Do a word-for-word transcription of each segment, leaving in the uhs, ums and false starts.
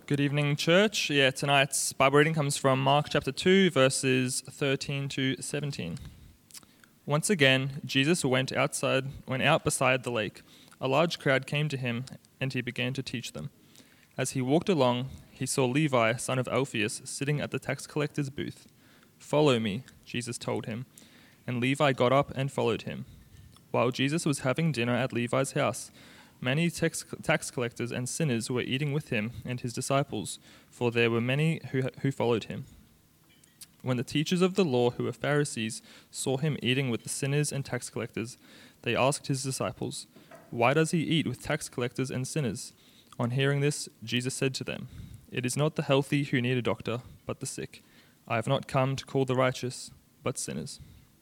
Good evening, church. Yeah, tonight's Bible reading comes from Mark chapter two, verses thirteen to seventeen. Once again, Jesus went outside, went out beside the lake. A large crowd came to him, and he began to teach them. As he walked along, he saw Levi, son of Alphaeus, sitting at the tax collector's booth. "Follow me," Jesus told him, and Levi got up and followed him. While Jesus was having dinner at Levi's house, many tax, tax collectors and sinners were eating with him and his disciples, for there were many who, who followed him. When the teachers of the law, who were Pharisees, saw him eating with the sinners and tax collectors, they asked his disciples, "Why does he eat with tax collectors and sinners?" On hearing this, Jesus said to them, "It is not the healthy who need a doctor, but the sick. I have not come to call the righteous, but sinners."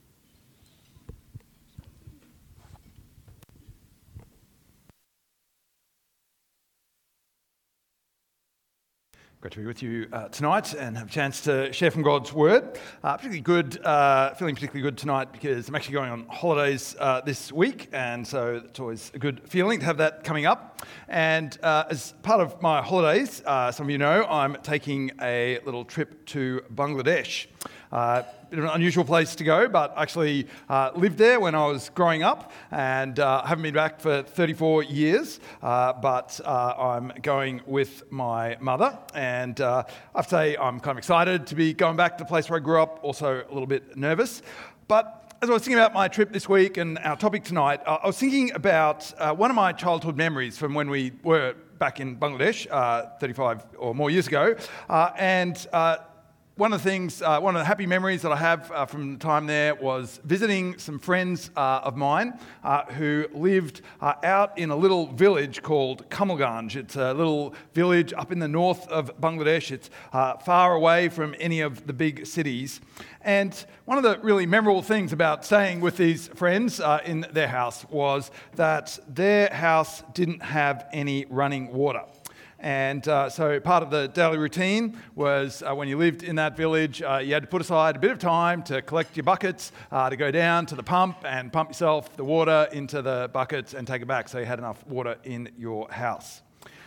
Great to be with you uh, tonight and have a chance to share from God's Word. Uh, particularly good, uh, feeling particularly good tonight because I'm actually going on holidays uh, this week, and so it's always a good feeling to have that coming up. And uh, as part of my holidays, uh, some of you know, I'm taking a little trip to Bangladesh. Uh, bit of an unusual place to go, but actually uh, lived there when I was growing up, and uh, haven't been back for thirty-four years, uh, but uh, I'm going with my mother, and uh, I have to say I'm kind of excited to be going back to the place where I grew up, also a little bit nervous. But as I was thinking about my trip this week and our topic tonight, uh, I was thinking about uh, one of my childhood memories from when we were back in Bangladesh uh, thirty-five or more years ago, uh, and uh, One of the things, uh, one of the happy memories that I have uh, from the time there was visiting some friends uh, of mine uh, who lived uh, out in a little village called Kamalganj. It's a little village up in the north of Bangladesh. It's uh, far away from any of the big cities. And one of the really memorable things about staying with these friends uh, in their house was that their house didn't have any running water. And uh, so part of the daily routine was uh, when you lived in that village, uh, you had to put aside a bit of time to collect your buckets, uh, to go down to the pump and pump yourself the water into the buckets and take it back so you had enough water in your house.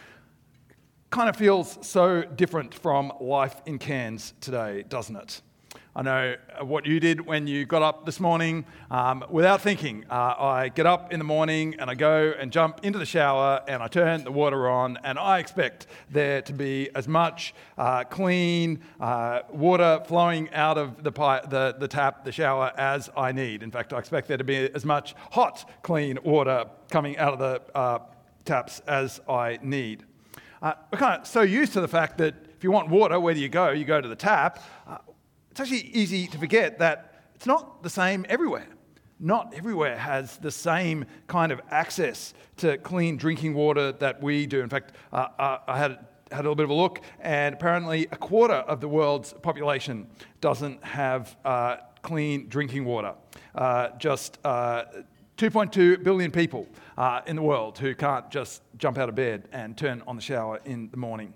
Kind of feels so different from life in Cairns today, doesn't it? I know what you did when you got up this morning. Um, without thinking, uh, I get up in the morning and I go and jump into the shower and I turn the water on, and I expect there to be as much uh, clean uh, water flowing out of the, pi- the the tap, the shower, as I need. In fact, I expect there to be as much hot, clean water coming out of the uh, taps as I need. Uh, we're kind of so used to the fact that if you want water, where do you go? You go to the tap. Uh, It's actually easy to forget that it's not the same everywhere. Not everywhere has the same kind of access to clean drinking water that we do. In fact, uh, uh, I had, had a little bit of a look, and apparently a quarter of the world's population doesn't have uh, clean drinking water. Uh, just uh, two point two billion people uh, in the world who can't just jump out of bed and turn on the shower in the morning.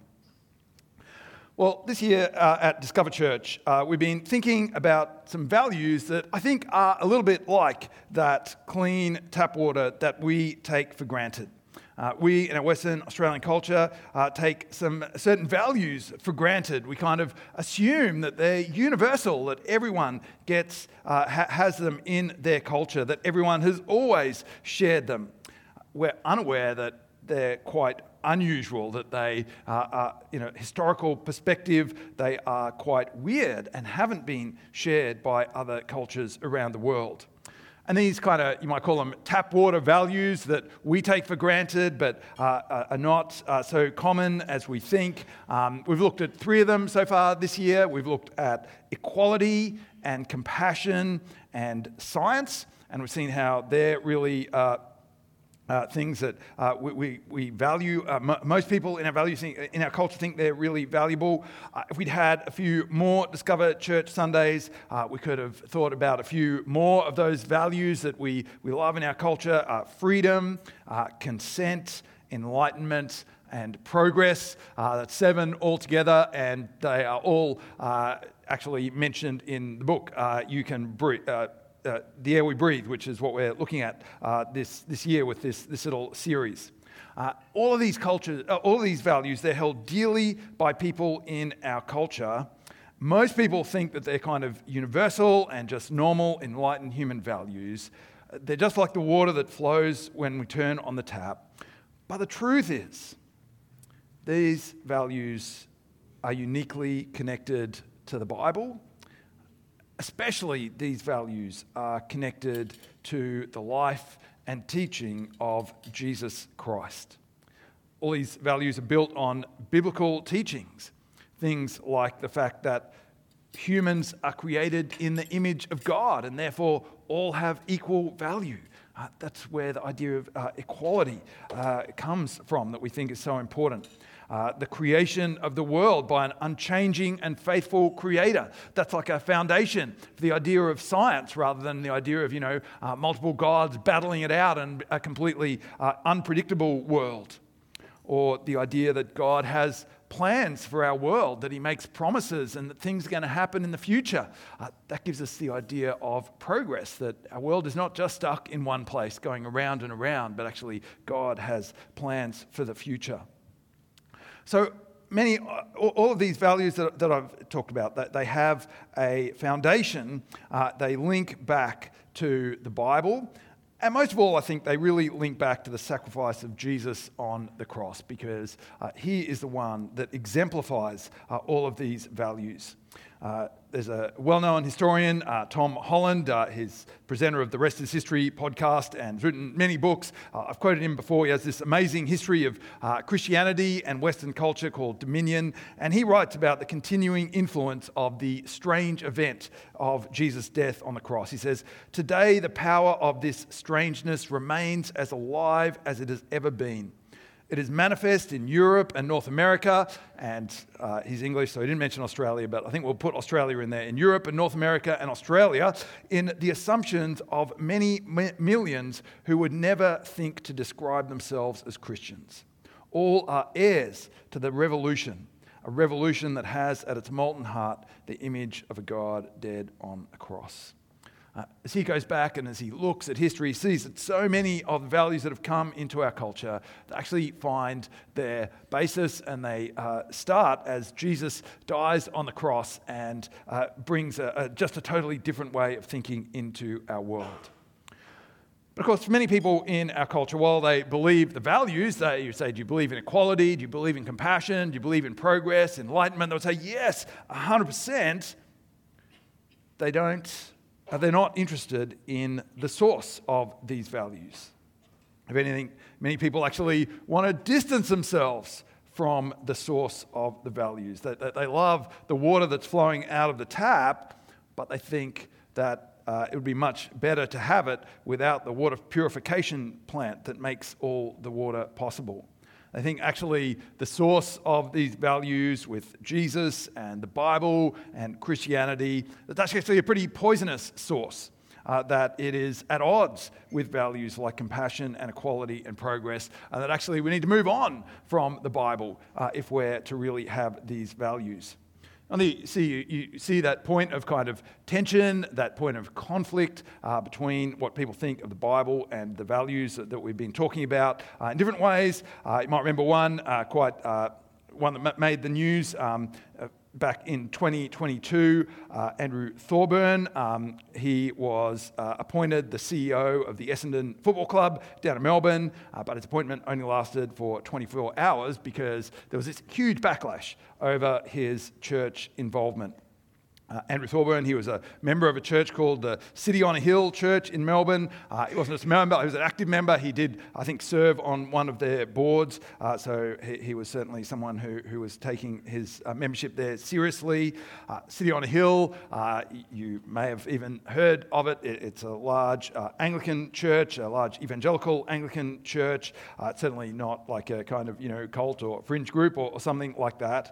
Well, this year uh, at Discover Church, uh, we've been thinking about some values that I think are a little bit like that clean tap water that we take for granted. Uh, we, in our Western Australian culture, uh, take some certain values for granted. We kind of assume that they're universal, that everyone gets, uh, ha- has them in their culture, that everyone has always shared them. We're unaware that they're quite unusual, that they uh, are, you know, historical perspective, they are quite weird and haven't been shared by other cultures around the world. And these kind of, you might call them tap water values that we take for granted, but uh, are not uh, so common as we think. Um, we've looked at three of them so far this year. We've looked at equality and compassion and science, and we've seen how they're really uh, Uh, things that uh, we, we, we value. Uh, m- most people in our values, in our culture, think they're really valuable. Uh, if we'd had a few more Discover Church Sundays, uh, we could have thought about a few more of those values that we, we love in our culture: uh, freedom, uh, consent, enlightenment, and progress. Uh, that's seven altogether, and they are all uh, actually mentioned in the book. Uh, you can breathe. Uh, Uh, the air we breathe, which is what we're looking at uh, this this year with this this little series. Uh, all of these cultures, uh, all of these values, they're held dearly by people in our culture. Most people think that they're kind of universal and just normal, enlightened human values. They're just like the water that flows when we turn on the tap. But the truth is, these values are uniquely connected to the Bible. Especially these values are connected to the life and teaching of Jesus Christ. All these values are built on biblical teachings. Things like the fact that humans are created in the image of God and therefore all have equal value. Uh, that's where the idea of uh, equality uh, comes from, that we think is so important. Uh, the creation of the world by an unchanging and faithful creator. That's like a foundation for the idea of science rather than the idea of, you know, uh, multiple gods battling it out and a completely uh, unpredictable world. Or the idea that God has plans for our world, that he makes promises and that things are going to happen in the future. Uh, that gives us the idea of progress, that our world is not just stuck in one place going around and around, but actually God has plans for the future. So many, all of these values that, that I've talked about, that they have a foundation. Uh, they link back to the Bible. And most of all, I think they really link back to the sacrifice of Jesus on the cross, because uh, he is the one that exemplifies uh, all of these values. Uh, there's a well-known historian, uh, Tom Holland. Uh, he's presenter of the Rest is History podcast and has written many books. Uh, I've quoted him before. He has this amazing history of uh, Christianity and Western culture called Dominion. And he writes about the continuing influence of the strange event of Jesus' death on the cross. He says, "Today the power of this strangeness remains as alive as it has ever been. It is manifest in Europe and North America," and uh, he's English, so he didn't mention Australia, but I think we'll put Australia in there. "In Europe and North America and Australia, in the assumptions of many mi- millions who would never think to describe themselves as Christians. All are heirs to the revolution, a revolution that has at its molten heart the image of a God dead on a cross." Uh, as he goes back and as he looks at history, he sees that so many of the values that have come into our culture actually find their basis, and they uh, start as Jesus dies on the cross and uh, brings a, a, just a totally different way of thinking into our world. But of course, for many people in our culture, while they believe the values, they you say, do you believe in equality? Do you believe in compassion? Do you believe in progress, enlightenment? They'll say, yes, one hundred percent. They don't Uh, they're not interested in the source of these values. If anything, many people actually want to distance themselves from the source of the values. That they, they love the water that's flowing out of the tap, but they think that uh, it would be much better to have it without the water purification plant that makes all the water possible. I think actually the source of these values with Jesus and the Bible and Christianity, that's actually a pretty poisonous source, uh, that it is at odds with values like compassion and equality and progress, and that actually we need to move on from the Bible uh, if we're to really have these values. And you see, you, you see that point of kind of tension, that point of conflict uh, between what people think of the Bible and the values that, that we've been talking about uh, in different ways. Uh, you might remember one, uh, quite uh, one that made the news um, uh, back in twenty twenty-two. Uh, Andrew Thorburn, um, he was uh, appointed the C E O of the Essendon Football Club down in Melbourne, uh, but his appointment only lasted for twenty-four hours because there was this huge backlash over his church involvement. Uh, Andrew Thorburn, he was a member of a church called the City on a Hill Church in Melbourne. Uh, he wasn't just a member, he was an active member. He did, I think, serve on one of their boards. Uh, so he, he was certainly someone who, who was taking his uh, membership there seriously. Uh, City on a Hill, uh, you may have even heard of it. it it's a large uh, Anglican church, a large evangelical Anglican church. Uh, it's certainly not like a kind of, you know, cult or fringe group or, or something like that.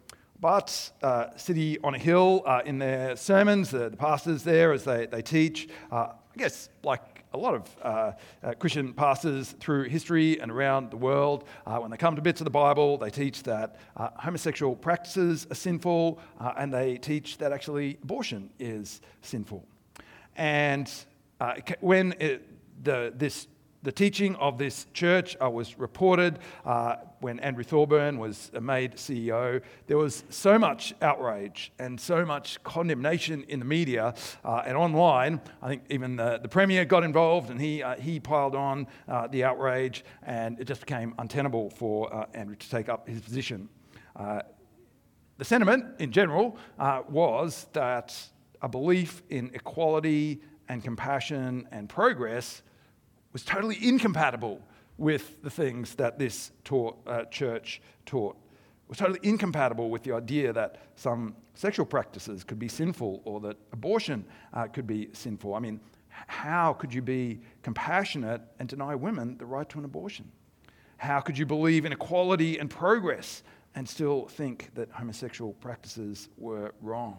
But uh, City on a Hill, uh, in their sermons, uh, the pastors there, as they, they teach, uh, I guess like a lot of uh, uh, Christian pastors through history and around the world, uh, when they come to bits of the Bible, they teach that uh, homosexual practices are sinful, uh, and they teach that actually abortion is sinful. And uh, when it, the, this the teaching of this church uh, was reported uh, when Andrew Thorburn was made C E O. There was so much outrage and so much condemnation in the media uh, and online. I think even the, the Premier got involved, and he uh, he piled on uh, the outrage, and it just became untenable for uh, Andrew to take up his position. Uh, the sentiment in general uh, was that a belief in equality and compassion and progress was totally incompatible with the things that this taught, uh, church taught. It was totally incompatible with the idea that some sexual practices could be sinful or that abortion uh, could be sinful. I mean, how could you be compassionate and deny women the right to an abortion? How could you believe in equality and progress and still think that homosexual practices were wrong?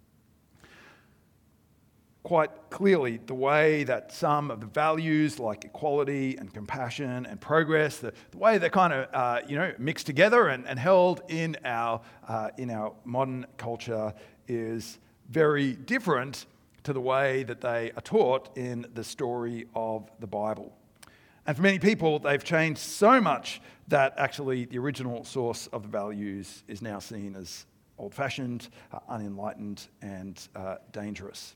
Quite clearly, the way that some of the values like equality and compassion and progress, the, the way they're kind of uh, you know mixed together and, and held in our uh, in our modern culture is very different to the way that they are taught in the story of the Bible. And for many people, they've changed so much that actually the original source of the values is now seen as old-fashioned, uh, unenlightened, and uh, dangerous.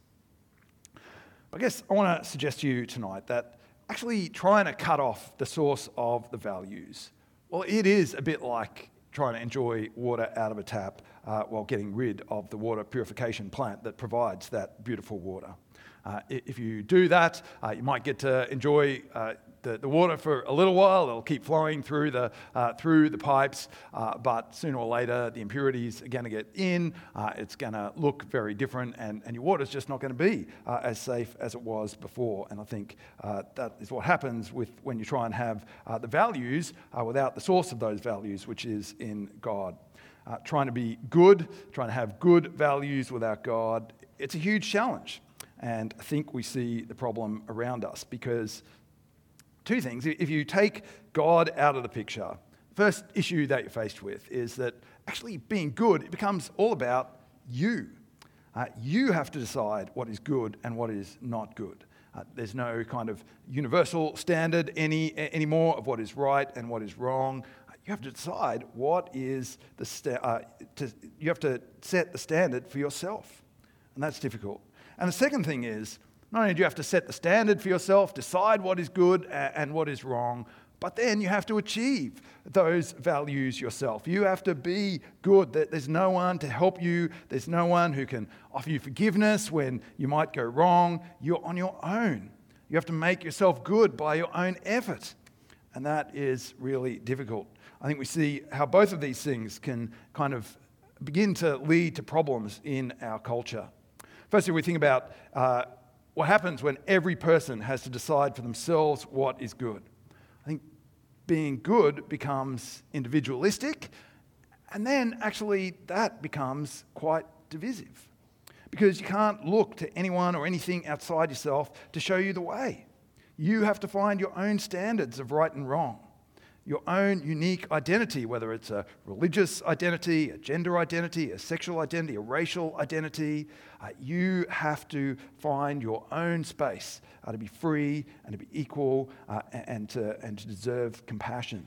I guess I want to suggest to you tonight that actually trying to cut off the source of the values, well, it is a bit like trying to enjoy water out of a tap uh, while getting rid of the water purification plant that provides that beautiful water. Uh, if you do that, uh, you might get to enjoy uh, the, the water for a little while. It'll keep flowing through the uh, through the pipes, uh, but sooner or later the impurities are going to get in. Uh, it's going to look very different, and, and your water's just not going to be uh, as safe as it was before. And I think uh, that is what happens with when you try and have uh, the values uh, without the source of those values, which is in God. Uh, trying to be good, trying to have good values without God, it's a huge challenge. And I think we see the problem around us because two things. If you take God out of the picture, the first issue that you're faced with is that actually being good, it becomes all about you. Uh, you have to decide what is good and what is not good. Uh, there's no kind of universal standard any anymore of what is right and what is wrong. You have to decide what is the sta- uh, to, you have to set the standard for yourself, and that's difficult. And the second thing is, not only do you have to set the standard for yourself, decide what is good and what is wrong, but then you have to achieve those values yourself. You have to be good. There's no one to help you. There's no one who can offer you forgiveness when you might go wrong. You're on your own. You have to make yourself good by your own effort. And that is really difficult. I think we see how both of these things can kind of begin to lead to problems in our culture. Firstly, we think about uh, what happens when every person has to decide for themselves what is good. I think being good becomes individualistic, and then actually that becomes quite divisive because you can't look to anyone or anything outside yourself to show you the way. You have to find your own standards of right and wrong, your own unique identity, whether it's a religious identity, a gender identity, a sexual identity, a racial identity. Uh, you have to find your own space uh, to be free and to be equal uh, and, to, and to deserve compassion.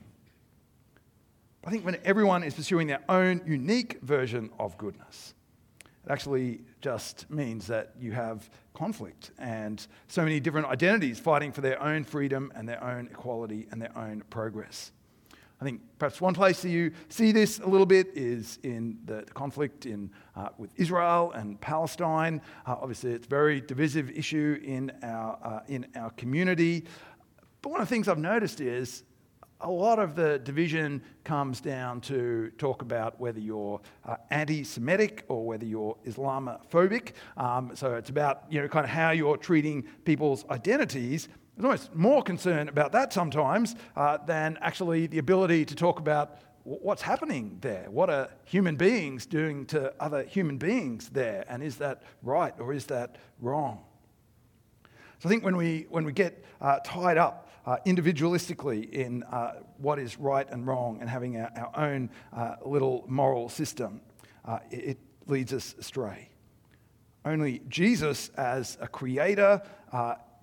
I think when everyone is pursuing their own unique version of goodness, it actually just means that you have conflict and so many different identities fighting for their own freedom and their own equality and their own progress. I think perhaps one place that you see this a little bit is in the, the conflict in uh, with Israel and Palestine. Uh, obviously, it's a very divisive issue in our uh, in our community. But one of the things I've noticed is a lot of the division comes down to talk about whether you're uh, anti-Semitic or whether you're Islamophobic. Um, so it's about, you know, kind of how you're treating people's identities. There's almost more concern about that sometimes uh, than actually the ability to talk about what's happening there. What are human beings doing to other human beings there? And is that right or is that wrong? So I think when we when we get uh, tied up Uh, individualistically in uh, what is right and wrong and having our, our own uh, little moral system, uh, it, it leads us astray. Only Jesus as a creator uh,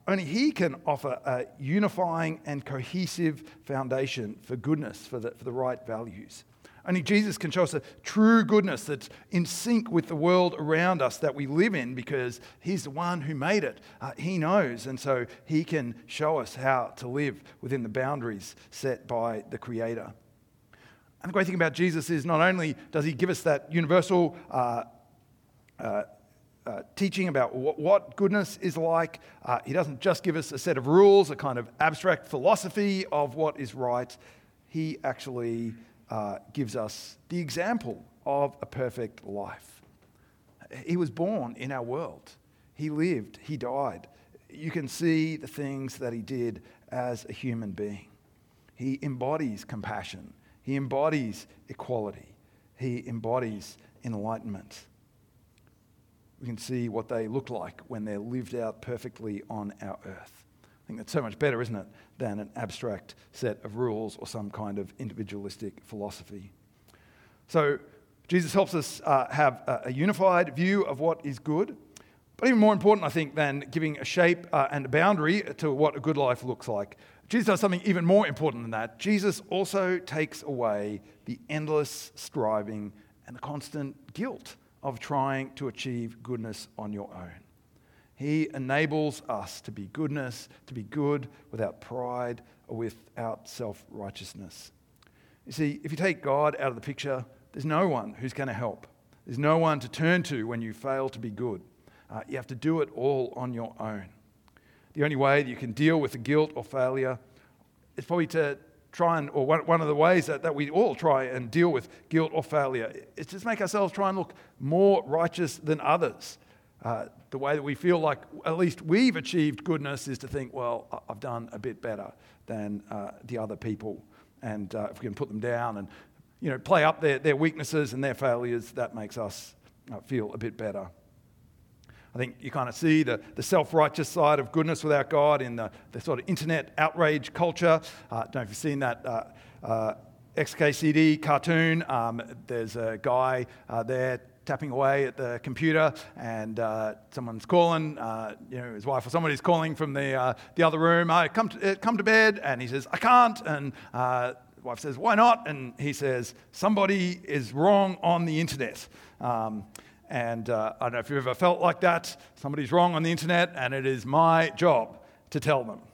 only he can offer a unifying and cohesive foundation for goodness, for the, for the right values. Only Jesus can show us a true goodness that's in sync with the world around us that we live in, because he's the one who made it. Uh, he knows, and so he can show us how to live within the boundaries set by the Creator. And the great thing about Jesus is not only does he give us that universal uh, uh, uh, teaching about what, what goodness is like, uh, he doesn't just give us a set of rules, a kind of abstract philosophy of what is right. He actually Uh, gives us the example of a perfect life. He was born in our world. He lived, he died. You can see the things that he did as a human being. He embodies compassion. He embodies equality. He embodies enlightenment. We can see what they look like when they're lived out perfectly on our earth. I think that's so much better, isn't it, than an abstract set of rules or some kind of individualistic philosophy. So Jesus helps us uh, have a, a unified view of what is good. But even more important, I think, than giving a shape uh, and a boundary to what a good life looks like, Jesus does something even more important than that. Jesus also takes away the endless striving and the constant guilt of trying to achieve goodness on your own. He enables us to be goodness, to be good without pride or without self-righteousness. You see, if you take God out of the picture, there's no one who's going to help. There's no one to turn to when you fail to be good. Uh, you have to do it all on your own. The only way that you can deal with the guilt or failure is probably to try and, or one, one of the ways that, that we all try and deal with guilt or failure is just make ourselves try and look more righteous than others. Uh, the way that we feel like at least we've achieved goodness is to think, well, I've done a bit better than uh, the other people. And uh, if we can put them down and, you know, play up their, their weaknesses and their failures, that makes us uh, feel a bit better. I think you kind of see the, the self-righteous side of goodness without God in the, the sort of internet outrage culture. Uh, I don't know if you've seen that uh, uh, X K C D cartoon. Um, there's a guy uh, there tapping away at the computer, and uh, someone's calling, uh, you know, his wife or somebody's calling from the uh, the other room. Oh, come to uh, come to bed, and he says, "I can't." And uh, the wife says, "Why not?" And he says, "Somebody is wrong on the internet." Um, and uh, I don't know if you've ever felt like that. Somebody's wrong on the internet, and it is my job to tell them.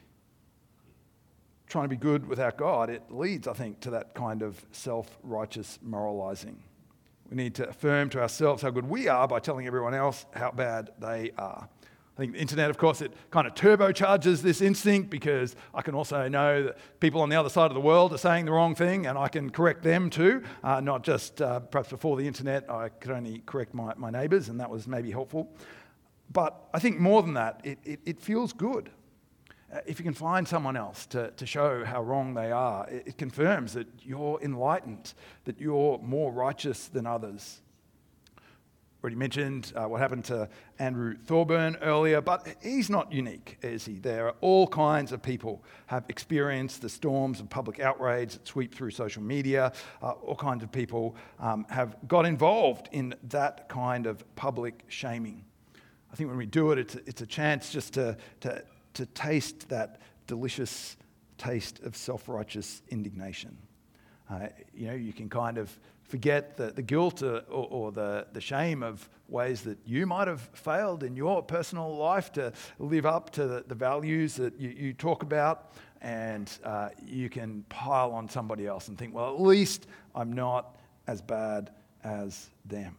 Trying to be good without God, it leads, I think, to that kind of self-righteous moralizing. We need to affirm to ourselves how good we are by telling everyone else how bad they are. I think the internet, of course, it kind of turbocharges this instinct, because I can also know that people on the other side of the world are saying the wrong thing, and I can correct them too. Uh, not just uh, perhaps before the internet, I could only correct my, my neighbours, and that was maybe helpful. But I think more than that, it, it, it feels good. Uh, if you can find someone else to, to show how wrong they are, it, it confirms that you're enlightened, that you're more righteous than others. Already mentioned uh, what happened to Andrew Thorburn earlier, but he's not unique, is he? There are all kinds of people have experienced the storms of public outrage that sweep through social media. Uh, all kinds of people um, have got involved in that kind of public shaming. I think when we do it, it's a, it's a chance just to, to, to taste that delicious taste of self-righteous indignation. Uh, you know, you can kind of forget the, the guilt or, or, or the, the shame of ways that you might have failed in your personal life to live up to the, the values that you, you talk about, and uh, you can pile on somebody else and think, well, at least I'm not as bad as them.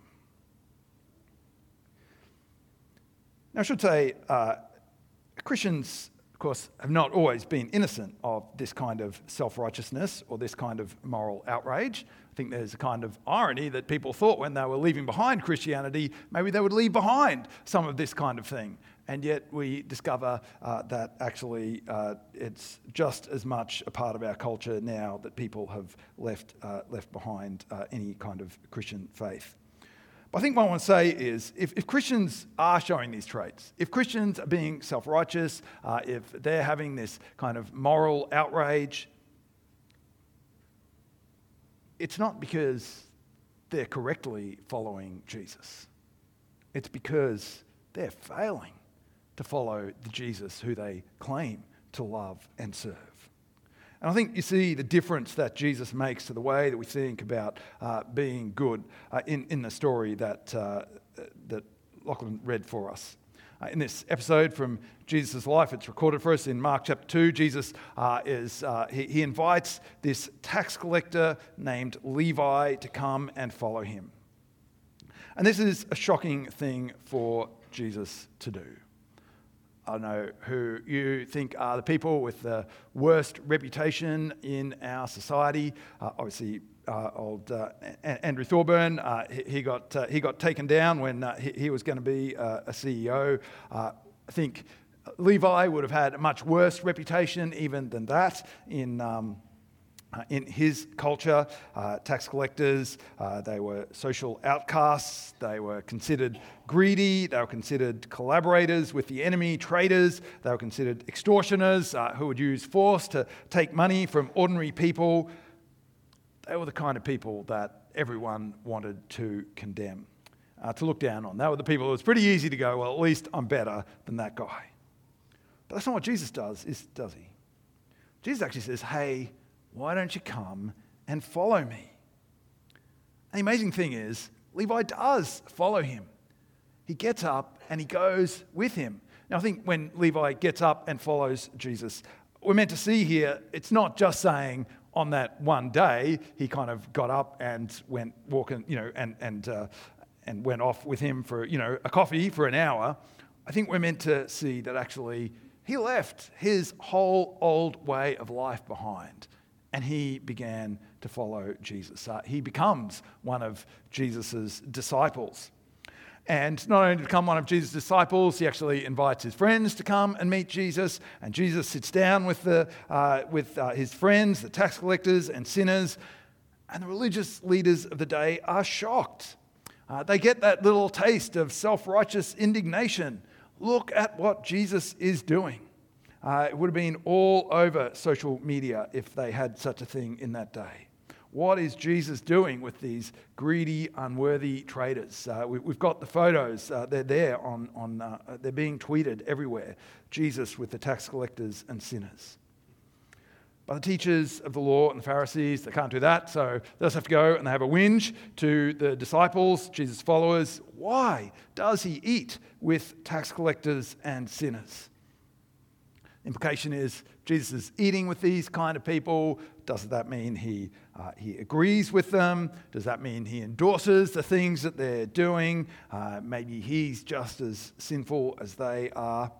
Now, I should say, uh, Christians, of course, have not always been innocent of this kind of self-righteousness or this kind of moral outrage. I think there's a kind of irony that people thought when they were leaving behind Christianity, maybe they would leave behind some of this kind of thing. And yet we discover uh, that actually uh, it's just as much a part of our culture now that people have left, uh, left behind uh, any kind of Christian faith. But I think what I want to say is, if, if Christians are showing these traits, if Christians are being self-righteous, uh, if they're having this kind of moral outrage, it's not because they're correctly following Jesus. It's because they're failing. to follow the Jesus who they claim to love and serve. And I think you see the difference that Jesus makes to the way that we think about uh, being good uh, in, in the story that, uh, that Lachlan read for us. Uh, in this episode from Jesus' life, it's recorded for us in Mark chapter two. Jesus uh, is uh, he, he invites this tax collector named Levi to come and follow him. And this is a shocking thing for Jesus to do. I don't know who you think are the people with the worst reputation in our society. Uh, obviously, uh, old uh, a- Andrew Thorburn, uh, he, he got uh, he got taken down when uh, he, he was going to be uh, a C E O. Uh, I think Levi would have had a much worse reputation even than that in. Um, Uh, in his culture, uh, tax collectors, uh, they were social outcasts, they were considered greedy, they were considered collaborators with the enemy, traitors, they were considered extortioners uh, who would use force to take money from ordinary people. They were the kind of people that everyone wanted to condemn, uh, to look down on. They were the people it was pretty easy to go, well, at least I'm better than that guy. But that's not what Jesus does, is, does he? Jesus actually says, hey, why don't you come and follow me? And the amazing thing is, Levi does follow him. He gets up and he goes with him. Now, I think when Levi gets up and follows Jesus, we're meant to see here, it's not just saying on that one day, he kind of got up and went walking, you know, and, and, uh, and went off with him for, you know, a coffee for an hour. I think we're meant to see that actually he left his whole old way of life behind. And he began to follow Jesus. Uh, he becomes one of Jesus' disciples. And not only to become one of Jesus' disciples, he actually invites his friends to come and meet Jesus. And Jesus sits down with, the, uh, with uh, his friends, the tax collectors and sinners. And the religious leaders of the day are shocked. Uh, they get that little taste of self-righteous indignation. Look at what Jesus is doing. Uh, it would have been all over social media if they had such a thing in that day. What is Jesus doing with these greedy, unworthy traders? Uh, we, we've got the photos. Uh, they're there on, on uh, they're being tweeted everywhere. Jesus with the tax collectors and sinners. But the teachers of the law and the Pharisees, they can't do that, so they just have to go and they have a whinge to the disciples, Jesus' followers. Why does he eat with tax collectors and sinners? Implication is Jesus is eating with these kind of people. Does that mean he uh, he agrees with them? Does that mean he endorses the things that they're doing? Uh, maybe he's just as sinful as they are.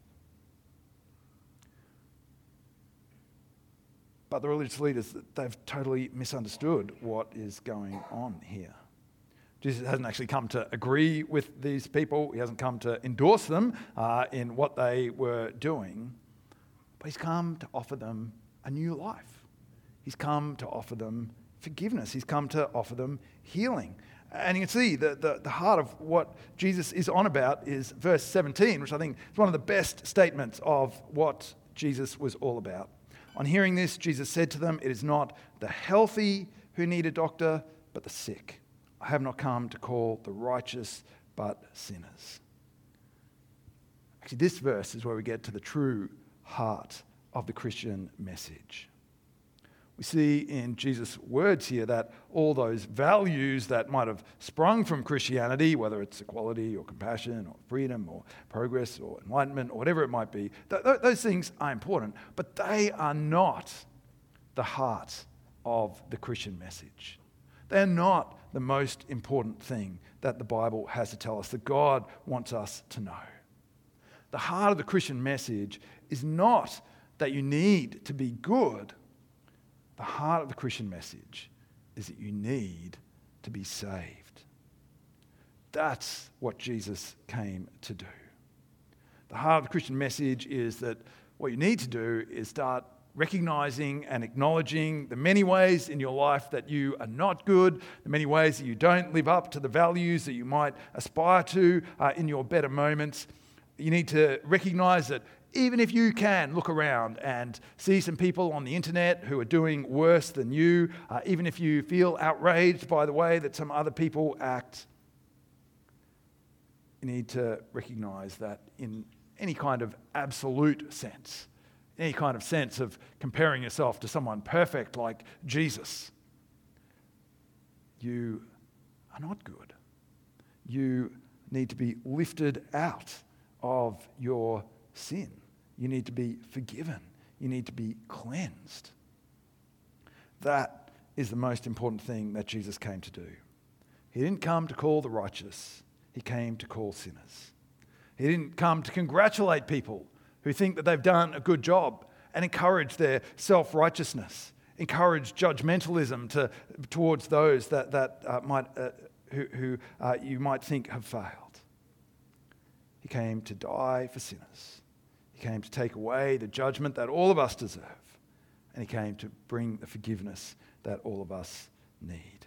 But the religious leaders, they've totally misunderstood what is going on here. Jesus hasn't actually come to agree with these people. He hasn't come to endorse them uh, in what they were doing. But he's come to offer them a new life. He's come to offer them forgiveness. He's come to offer them healing. And you can see the, the, the heart of what Jesus is on about is verse seventeen, which I think is one of the best statements of what Jesus was all about. On hearing this, Jesus said to them, "It is not the healthy who need a doctor, but the sick. I have not come to call the righteous, but sinners." Actually, this verse is where we get to the true heart of the Christian message. We see in Jesus' words here that all those values that might have sprung from Christianity, whether it's equality or compassion or freedom or progress or enlightenment or whatever it might be, th- th- those things are important, but they are not the heart of the Christian message. They're not the most important thing that the Bible has to tell us, that God wants us to know. The heart of the Christian message is not that you need to be good. The heart of the Christian message is that you need to be saved. That's what Jesus came to do. The heart of the Christian message is that what you need to do is start recognizing and acknowledging the many ways in your life that you are not good, the many ways that you don't live up to the values that you might aspire to uh, in your better moments. You need to recognize that even if you can look around and see some people on the internet who are doing worse than you, uh, even if you feel outraged by the way that some other people act, you need to recognize that in any kind of absolute sense, any kind of sense of comparing yourself to someone perfect like Jesus. You are not good. You need to be lifted out of your sin. You need to be forgiven. You need to be cleansed. That is the most important thing that Jesus came to do. He didn't come to call the righteous. He came to call sinners. He didn't come to congratulate people who think that they've done a good job and encourage their self-righteousness, encourage judgmentalism to, towards those that, that uh, might, uh, who, who uh, you might think have failed. He came to die for sinners. He came to take away the judgment that all of us deserve. And he came to bring the forgiveness that all of us need.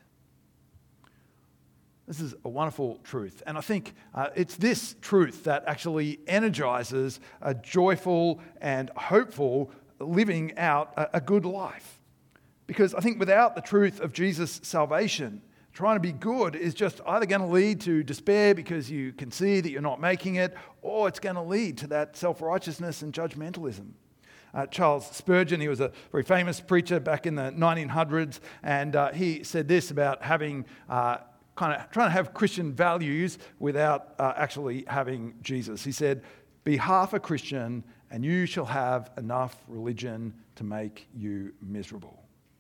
This is a wonderful truth. And I think uh, it's this truth that actually energizes a joyful and hopeful living out a, a good life. Because I think without the truth of Jesus' salvation, trying to be good is just either going to lead to despair because you can see that you're not making it, or it's going to lead to that self-righteousness and judgmentalism. Uh, Charles Spurgeon, he was a very famous preacher back in the nineteen hundreds, and uh, he said this about having... Uh, kind of trying to have Christian values without uh, actually having Jesus. He said, "Be half a Christian and you shall have enough religion to make you miserable."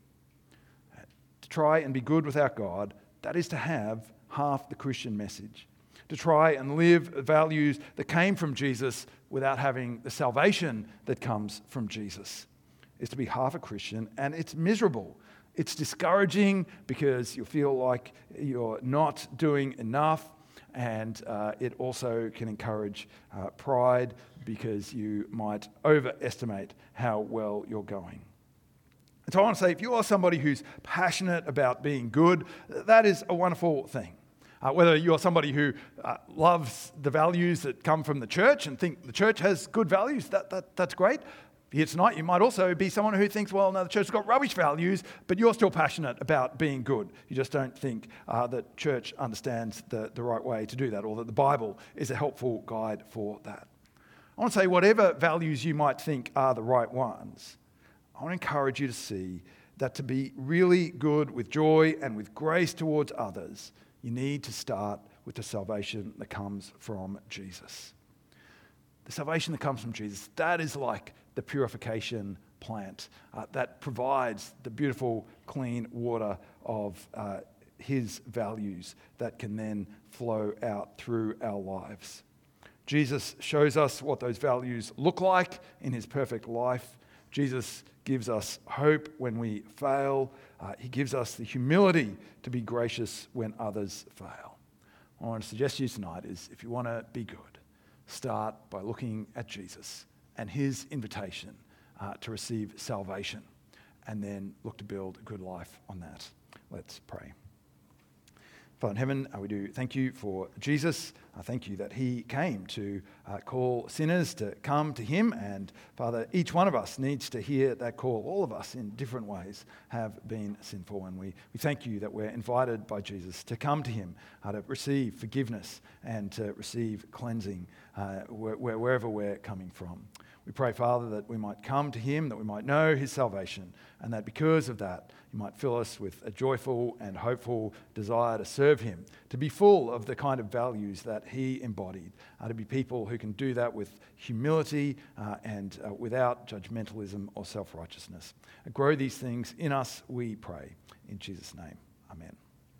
To try and be good without God, that is to have half the Christian message. To try and live values that came from Jesus without having the salvation that comes from Jesus is to be half a Christian, and it's miserable. It's discouraging because you feel like you're not doing enough, and uh, it also can encourage uh, pride because you might overestimate how well you're going. And so I want to say, if you are somebody who's passionate about being good, that is a wonderful thing. Uh, whether you're somebody who uh, loves the values that come from the church and think the church has good values, that, that that's great. Here tonight, you might also be someone who thinks, well, no, the church has got rubbish values, but you're still passionate about being good. You just don't think uh, that church understands the, the right way to do that, or that the Bible is a helpful guide for that. I want to say, whatever values you might think are the right ones, I want to encourage you to see that to be really good with joy and with grace towards others, you need to start with the salvation that comes from Jesus. The salvation that comes from Jesus, that is like the purification plant uh, that provides the beautiful, clean water of uh, his values that can then flow out through our lives. Jesus shows us what those values look like in his perfect life. Jesus gives us hope when we fail. Uh, he gives us the humility to be gracious when others fail. What I want to suggest to you tonight is, if you want to be good, start by looking at Jesus and his invitation uh, to receive salvation, and then look to build a good life on that. Let's pray. Father in heaven, uh, we do thank you for Jesus. I thank you that he came to uh, call sinners to come to him. And Father, each one of us needs to hear that call. All of us in different ways have been sinful. And we, we thank you that we're invited by Jesus to come to him, uh, to receive forgiveness and to receive cleansing uh, where, wherever we're coming from. We pray, Father, that we might come to him, that we might know his salvation, and that because of that, you might fill us with a joyful and hopeful desire to serve him, to be full of the kind of values that he embodied, uh, to be people who can do that with humility uh, and uh, without judgmentalism or self-righteousness. Uh, grow these things in us, we pray. In Jesus' name, amen.